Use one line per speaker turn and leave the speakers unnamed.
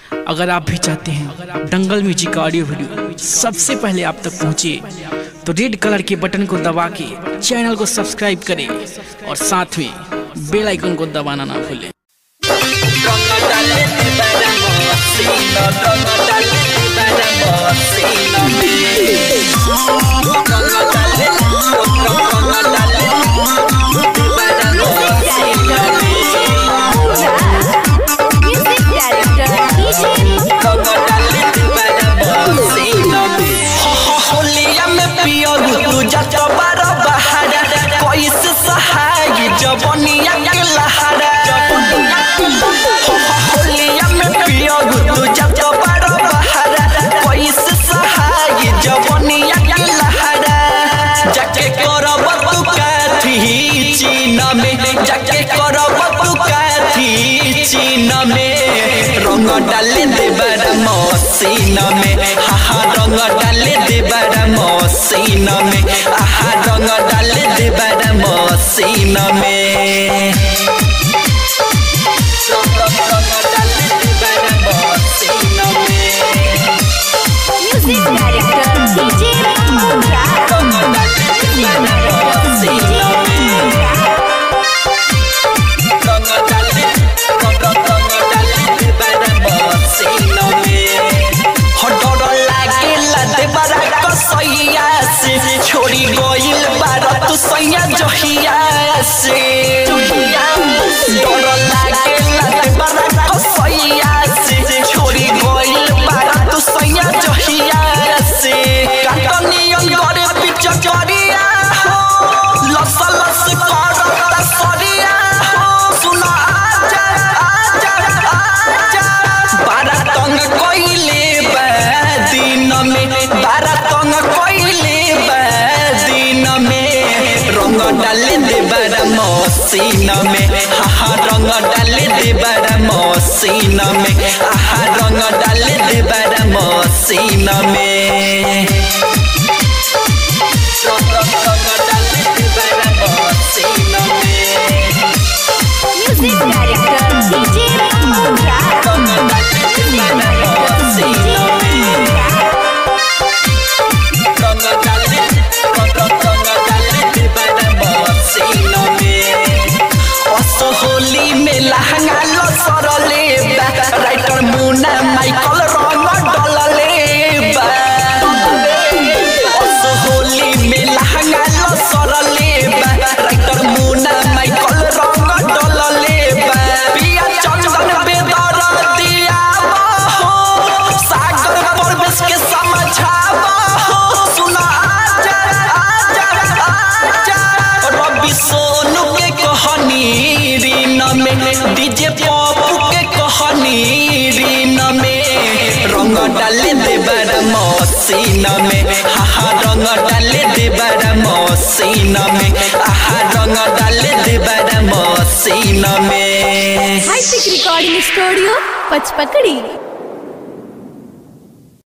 अगर आप भी चाहते हैं दंगल म्यूजिक का ऑडियो वीडियो सबसे पहले आप तक पहुंचे तो रेड कलर के बटन को दबा के चैनल को सब्सक्राइब करें और साथ में बेल आइकन को दबाना ना भूलें।
जवनिया के लहरा होलिया में पियो तू जब बड़ा बहारा कैसे सहाय जवनिया के लहरा जाके करब तू काथी चीन में जाके करब तू काथी चीन में रंग डाले दे बड़ा मसीन में हा रंग डाले दे बड़ा मसीन में आहा रंग डाले दे बड़ा मसीन में छोड़ी गोइल बारा तू सैया जहिया से डर लागे लागे बारा कसैया से छोड़ी गोइल बारा तू सैया जहिया से काटनियन करे पिच करिया लस लस करता सरिया सुना आजा आजा आजा बारा तंग कोइले बा दिन में बारा तंग कोइले रंग डाले दे बड़ा मसीन में हा रंग डाले दे बड़ा मसीन में आहा रंग डाले दे बड़ा मसीन में रंग डाले दे बड़ा मसीन में म्यूजिक डायरेक्टर डीजे मुंगा रंग डाले दे बड़ा मसीन में रंग डाले होली में लहंगा लो सरले राइटर मुन्ना माइकल रंग डलले होली में लहंगा लो सरले राइटर मुन्ना माइकल रंग डलले पिया चंदन बेदर दिया हो सागर परवेश के समझावा हो सुना आजा आजा आजा रवि सोनू के कहानी डीजे पप्पू के कहानी रीन में रंग डाले दे बड़ा मसीन में हा रंग डाले दे बड़ा मसीन में आहा रंग डाले दे बड़ा मसीन में
हाईटेक रिकॉर्डिंग स्टूडियो पचपकड़ी।